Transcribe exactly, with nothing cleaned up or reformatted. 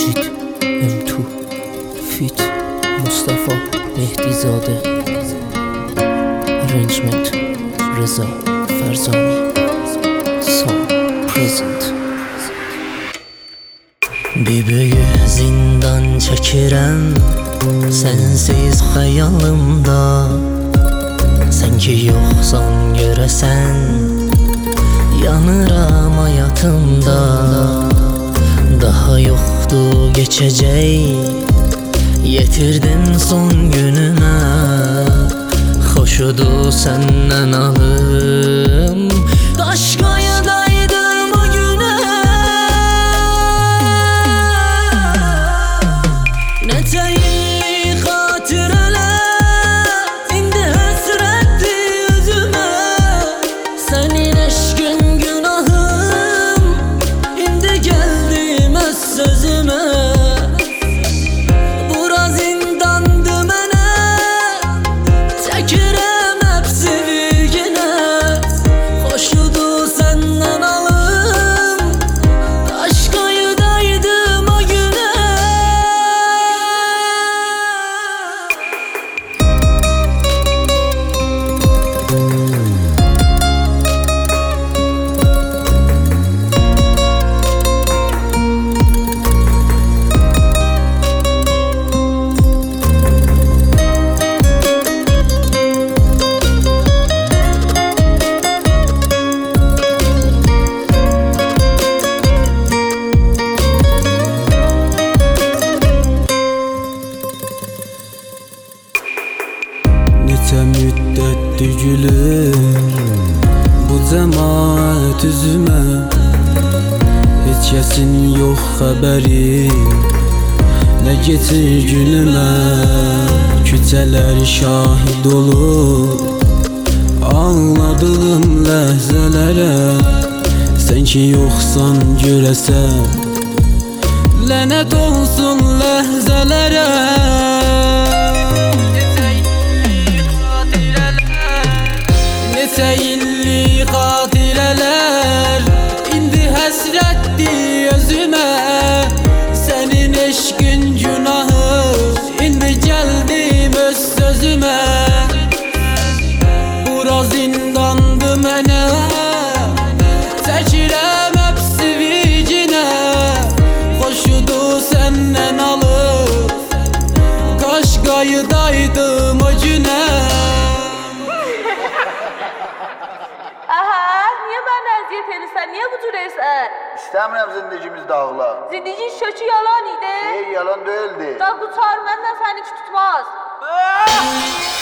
Macid Emtu Fit Mustafa Mehdizade Arrangement Reza Ferzani Song Present. Bir büyü zindan çəkirəm sensiz xəyalımda. Sən ki yoxsan görəsən yanıram hayatımda. Daha yoktu geçecek, yetirdin son günüme. Hoşudu senden alım, Qaşqayıdaydım o güne. Ne təyinli xatirələr, indi həsrətli özümə. Sənin eşqin günahım, indi gəldim öz sözümə. Bura zindandı mənə, çəkirəm həbsi bilginə. Xoşudu səndən alım, Qaşqayıdaydım o günə. Neçə müddətdir gülür bu cəmaət üzümə. Heç kəsin yox xəbəri, nə keçir günümə. Küçələr şahid olur ağladığım ləhzələrə. Sən ki yoxsan görəsən, lənət olsun ləhzələrə. Neçə illik xatirələr, indi həsrətdir özümə. Sənin eşqin günahı, indi gəldim öz sözümə. Bura zindandı mənə, çəkirəm həbsi vicginə. Xoşudu səndən alıb, Qaşqayıdaydım o günə. Aha, niye ben eziyet edirsən? Niye bu cür esən? İstəmirəm zindagimiz dağıla. Zindigin şökü yalan idi. Ey, yalan değildi. Da qutar məndən səni tutmaz.